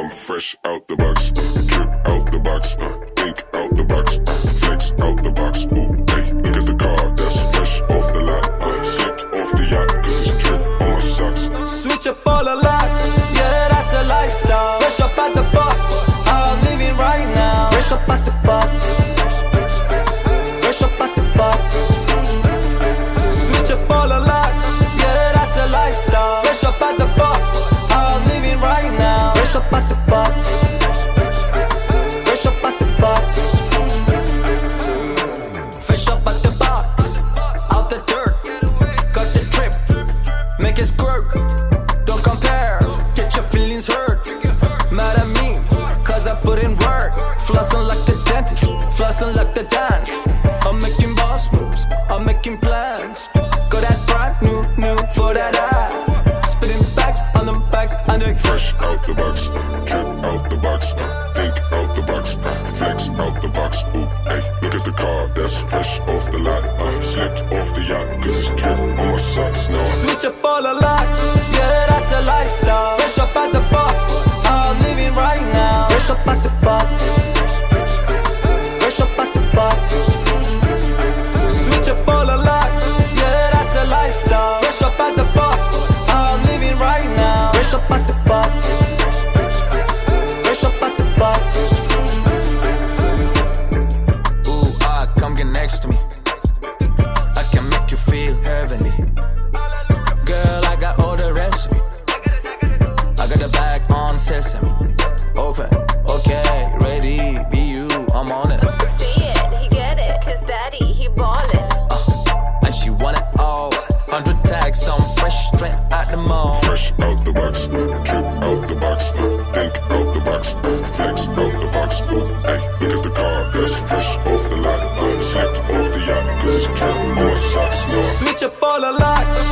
I'm fresh out the box, drip out the box, think out the box, flex out the box. Ooh, hey, look at the car, that's fresh off the lot. Slipped off the yacht, cause it's drip on my socks. Switch up all the locks, yeah, that's a lifestyle. Fresh up at the box, I'm living right now. Fresh up at the box, fresh up at the box. Switch up all the locks, yeah, that's a lifestyle. Fresh up at the box, I'm living right now. Fresh up at the box, fresh up at the box. Fresh up at the box, out the dirt, got the drip, make it squirt. Don't compare, get your feelings hurt. Mad at me, cause I put in work. Flossing like the dentist, flossing like the dance. I'm making boss moves, I'm making plans. Got that brand new for that ad. Spitting bags on them bags, on the fresh out the box, drip out the box, think out the box, flex out the box. Ooh, hey, look at the car, that's fresh off the lot. Slipped off the yacht, cause it's drip on my socks. Now switch up all the locks, yeah, that's a lifestyle. Fresh up at the box, I'm living right now. Fresh up at the box, fresh up at the box. Switch up all the locks, yeah, that's a lifestyle. Fresh up at the box, I'm living right now. Fresh up at the box, fresh up at the box. Ooh, come get next to me. I can make you feel heavenly. Girl, I got all the recipe. I got the bag on sesame. Open, okay, ready, be you, I'm on it. See it, he get it, cause daddy, he ballin'. And she want it all. 100 tags, I'm fresh straight out the mall. fresh out the box, drip out the box, think out the box, flex out the box. Ooh, hey, look at the car, that's fresh off the lot. Slipped off the yacht, cause it's drip on my socks. Now switch up all the locks,